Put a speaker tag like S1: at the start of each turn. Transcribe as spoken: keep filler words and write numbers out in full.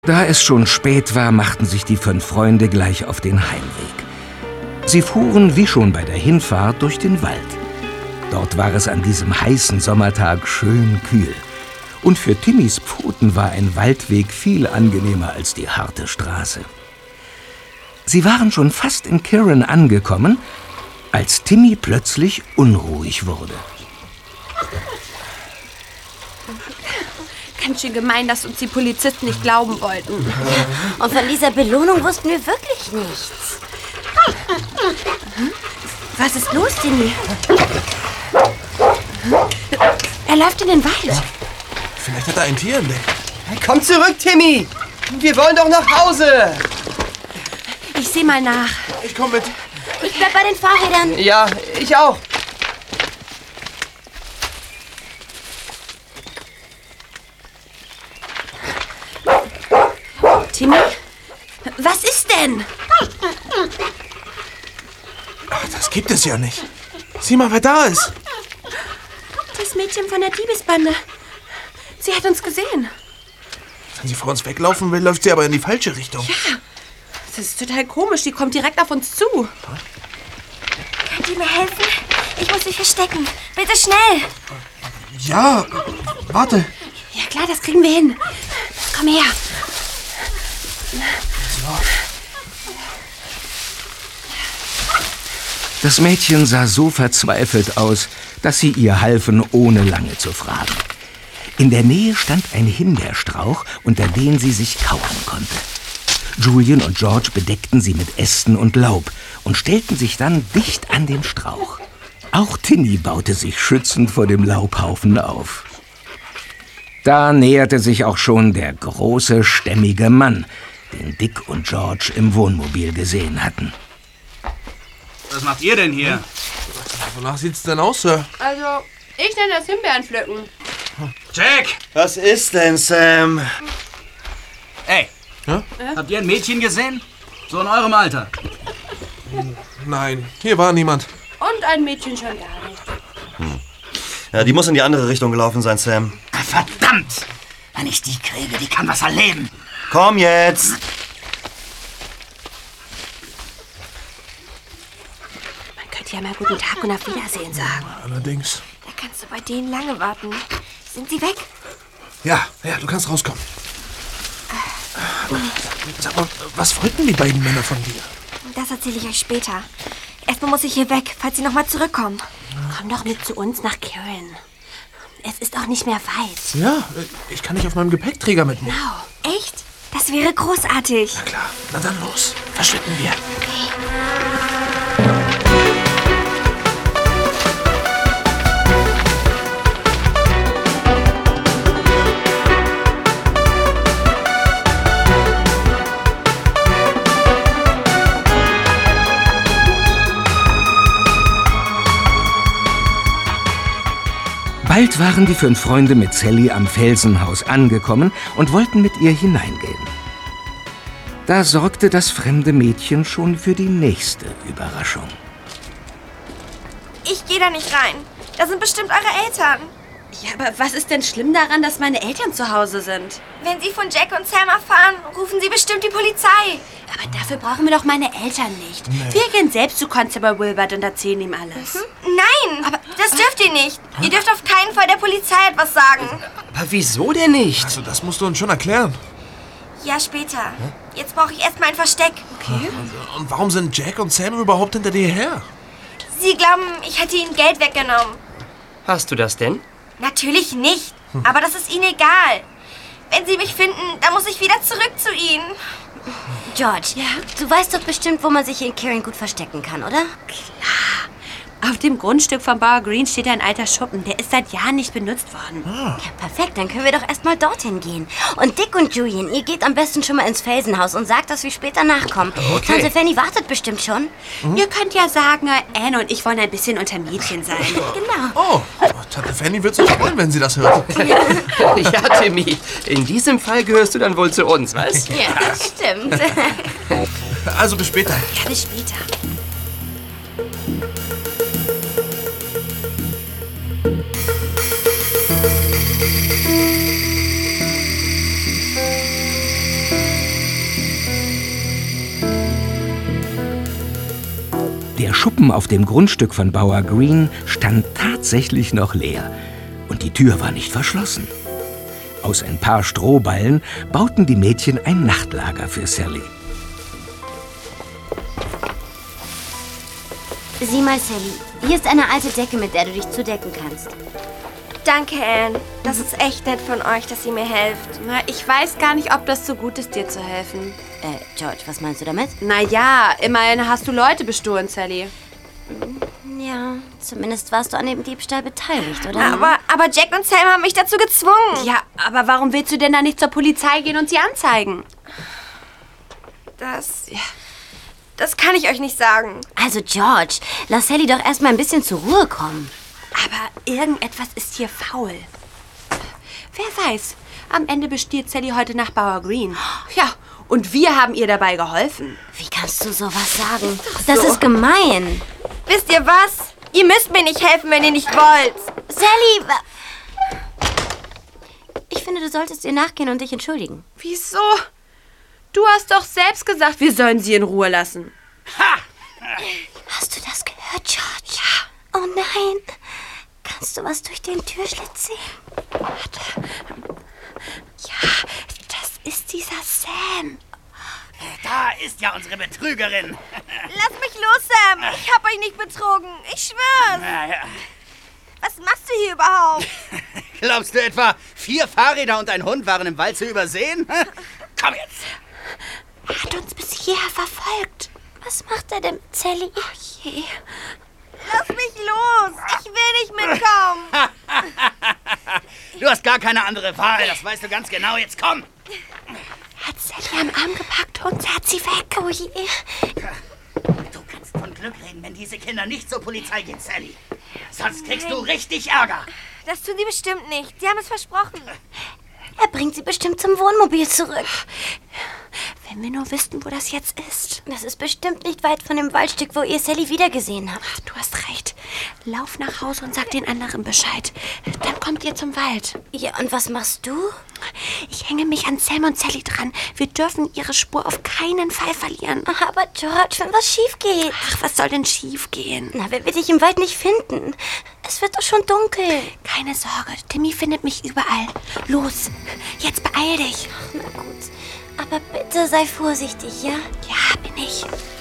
S1: Da es schon spät war, machten sich die fünf Freunde gleich auf den Heimweg. Sie fuhren, wie schon bei der Hinfahrt, durch den Wald. Dort war es an diesem heißen Sommertag schön kühl. Und für Timmys Pfoten war ein Waldweg viel angenehmer als die harte Straße. Sie waren schon fast in Kirin angekommen, als Timmy plötzlich unruhig wurde.
S2: Ganz schön gemein, dass uns die Polizisten nicht glauben wollten.
S3: Und von dieser Belohnung wussten wir wirklich nichts.
S2: Was ist los, Timmy? Er läuft in den Wald.
S4: Vielleicht hat er ein Tier entdeckt.
S5: Komm zurück, Timmy! Wir wollen doch nach Hause!
S2: Ich seh mal nach.
S4: Ich komm mit.
S3: Ich bleib bei den Fahrrädern.
S5: Ja, ich auch.
S2: Timmy? Was ist denn?
S4: Ach, das gibt es ja nicht. Sieh mal, wer da ist.
S2: Das Mädchen von der Diebesbande. Sie hat uns gesehen.
S4: Wenn sie vor uns weglaufen will, läuft sie aber in die falsche Richtung.
S2: Ja, das ist total komisch. Die kommt direkt auf uns zu.
S3: Könnt ihr mir helfen? Ich muss mich verstecken. Bitte schnell.
S4: Ja, warte.
S2: Ja klar, das kriegen wir hin. Komm her.
S1: Das Mädchen sah so verzweifelt aus, dass sie ihr halfen, ohne lange zu fragen. In der Nähe stand ein Himbeerstrauch, unter den sie sich kauern konnte. Julian und George bedeckten sie mit Ästen und Laub und stellten sich dann dicht an den Strauch. Auch Tinny baute sich schützend vor dem Laubhaufen auf. Da näherte sich auch schon der große, stämmige Mann, den Dick und George im Wohnmobil gesehen hatten.
S6: Was macht ihr denn hier?
S4: Wonach sieht's denn aus, Sir?
S2: Also, ich nenne das Himbeeren pflücken.
S6: Jack!
S5: Was ist denn, Sam?
S6: Ey,
S4: Ja?
S6: habt ihr ein Mädchen gesehen? So in eurem Alter.
S4: Nein, hier war niemand.
S2: Und ein Mädchen schon gar nicht.
S7: Ja, die muss in die andere Richtung gelaufen sein, Sam.
S6: Verdammt! Wenn ich die kriege, die kann was erleben.
S7: Komm jetzt!
S2: Man könnte ja mal guten Tag und auf Wiedersehen sagen.
S4: Allerdings.
S3: Da kannst du bei denen lange warten. Sind sie weg?
S4: Ja, ja, du kannst rauskommen. Sag mal, was wollten die beiden Männer von dir?
S3: Das erzähle ich euch später. Erstmal muss ich hier weg, falls sie nochmal zurückkommen.
S2: Komm doch mit zu uns nach Kirin. Es ist auch nicht mehr weit.
S4: Ja, ich kann dich auf meinem Gepäckträger mitnehmen.
S2: Genau.
S3: Echt? Das wäre großartig.
S4: Na klar, na dann los. Verschwinden wir.
S1: Bald waren die fünf Freunde mit Sally am Felsenhaus angekommen und wollten mit ihr hineingehen. Da sorgte das fremde Mädchen schon für die nächste Überraschung.
S3: Ich gehe da nicht rein. Da sind bestimmt eure Eltern.
S2: Ja, aber was ist denn schlimm daran, dass meine Eltern zu Hause sind?
S3: Wenn sie von Jack und Sam erfahren, rufen sie bestimmt die Polizei.
S2: Aber dafür brauchen wir doch meine Eltern nicht. Wir gehen selbst zu Constable Wilbert und erzählen ihm alles.
S3: Nein, aber das dürft ihr nicht. Ihr dürft auf keinen Fall der Polizei etwas sagen.
S5: Aber wieso denn nicht?
S4: Also, das musst du uns schon erklären.
S3: Ja, später. Jetzt brauche ich erstmal ein Versteck.
S2: Okay.
S4: Und warum sind Jack und Sam überhaupt hinter dir her?
S3: Sie glauben, ich hätte ihnen Geld weggenommen.
S5: Hast du das denn?
S3: Natürlich nicht. Aber das ist ihnen egal. Wenn sie mich finden, dann muss ich wieder zurück zu ihnen. George,
S2: Ja?
S3: du weißt doch bestimmt, wo man sich in Kirin gut verstecken kann, oder?
S2: Auf dem Grundstück von Bauer Green steht ein alter Schuppen. Der ist seit Jahren nicht benutzt worden.
S3: Ja, perfekt, dann können wir doch erstmal dorthin gehen. Und Dick und Julian, ihr geht am besten schon mal ins Felsenhaus und sagt, dass wir später nachkommen.
S5: Okay.
S3: Tante Fanny wartet bestimmt schon.
S2: Ihr könnt ja sagen, Anne und ich wollen ein bisschen unter Mädchen sein.
S3: Genau.
S4: Oh, Tante Fanny wird sich freuen, wenn sie das hört.
S5: Ja, Timmy. In diesem Fall gehörst du dann wohl zu uns, was?
S3: Ja, das stimmt.
S4: Also bis später.
S2: Ja, bis später.
S1: Der Schuppen auf dem Grundstück von Bauer Green stand tatsächlich noch leer und die Tür war nicht verschlossen. Aus ein paar Strohballen bauten die Mädchen ein Nachtlager für Sally.
S8: Sieh mal, Sally. Hier ist eine alte Decke, mit der du dich zudecken kannst.
S3: Danke, Anne. Das ist echt nett von euch, dass ihr mir helft.
S2: Na, ich weiß gar nicht, ob das so gut ist, dir zu helfen.
S8: Äh, George, was meinst du damit?
S2: Naja, immerhin hast du Leute bestohlen, Sally.
S8: Ja, zumindest warst du an dem Diebstahl beteiligt, oder?
S3: Aber, aber Jack und Sam haben mich dazu gezwungen.
S2: Ja, aber warum willst du denn da nicht zur Polizei gehen und sie anzeigen?
S3: Das... Das kann ich euch nicht sagen.
S8: Also, George, lass Sally doch erstmal ein bisschen zur Ruhe kommen.
S2: Aber irgendetwas ist hier faul. Wer weiß, am Ende bestiehlt Sally heute nach Bauer Green. Ja, und wir haben ihr dabei geholfen.
S8: Wie kannst du sowas sagen? Das ist gemein.
S3: Wisst ihr was? Ihr müsst mir nicht helfen, wenn ihr nicht wollt.
S8: Sally! wa- Ich finde, du solltest ihr nachgehen und dich entschuldigen.
S2: Wieso? Du hast doch selbst gesagt, wir sollen sie in Ruhe lassen.
S6: Ha!
S8: Hast du das gehört, George? Ja. Oh nein. Kannst du was durch den Türschlitz sehen?
S2: Warte. Ja, das ist dieser Sam.
S6: Da ist ja unsere Betrügerin.
S3: Lass mich los, Sam. Ich hab euch nicht betrogen. Ich schwör's.
S6: Na ja.
S3: Was machst du hier überhaupt?
S6: Glaubst du etwa, vier Fahrräder und ein Hund waren im Wald zu übersehen? Komm jetzt.
S2: Er hat uns bis hierher verfolgt.
S8: Was macht er denn, Sally?
S2: Oh je.
S3: Lass mich los. Ich will nicht mitkommen.
S6: Du hast gar keine andere Wahl, das weißt du ganz genau. Jetzt komm.
S2: Er hat Sally am Arm gepackt und zerrt sie weg. Oh je.
S6: Du kannst von Glück reden, wenn diese Kinder nicht zur Polizei gehen, Sally. Sonst kriegst du richtig Ärger.
S3: Das tun sie bestimmt nicht. Sie haben es versprochen.
S8: Er bringt sie bestimmt zum Wohnmobil zurück.
S2: Wenn wir nur wüssten, wo das jetzt ist.
S8: Das ist bestimmt nicht weit von dem Waldstück, wo ihr Sally wiedergesehen habt.
S2: Ach, du hast recht. Lauf nach Hause und sag den anderen Bescheid. Dann kommt ihr zum Wald.
S8: Ja, und was machst du?
S2: Ich hänge mich an Sam und Sally dran. Wir dürfen ihre Spur auf keinen Fall verlieren.
S8: Aber George, wenn was schief geht.
S2: Ach, was soll denn schief gehen?
S8: Na, wenn wir dich im Wald nicht finden. Es wird doch schon dunkel.
S2: Keine Sorge, Timmy findet mich überall. Los, jetzt beeil dich.
S8: Na gut. Aber bitte sei vorsichtig, ja?
S2: Ja, bin ich.